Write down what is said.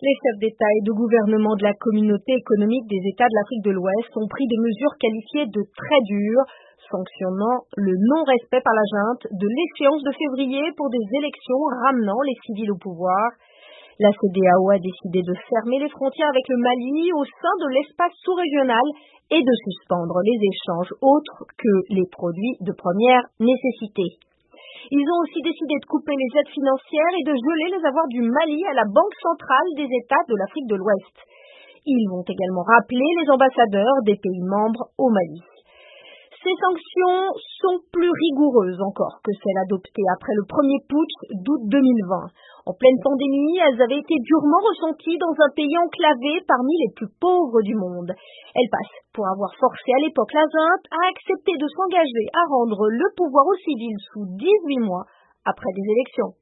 Les chefs d'État et de gouvernement de la communauté économique des États de l'Afrique de l'Ouest ont pris des mesures qualifiées de très dures, sanctionnant le non-respect par la junte de l'échéance de février pour des élections ramenant les civils au pouvoir. La CEDEAO a décidé de fermer les frontières avec le Mali au sein de l'espace sous-régional et de suspendre les échanges autres que les produits de première nécessité. Ils ont aussi décidé de couper les aides financières et de geler les avoirs du Mali à la Banque centrale des États de l'Afrique de l'Ouest. Ils vont également rappeler les ambassadeurs des pays membres au Mali. Ces sanctions sont plus rigoureuses encore que celles adoptées après le premier putsch d'août 2020. En pleine pandémie, elles avaient été durement ressenties dans un pays enclavé parmi les plus pauvres du monde. Elles passent pour avoir forcé à l'époque la junte à accepter de s'engager à rendre le pouvoir aux civils sous 18 mois après des élections.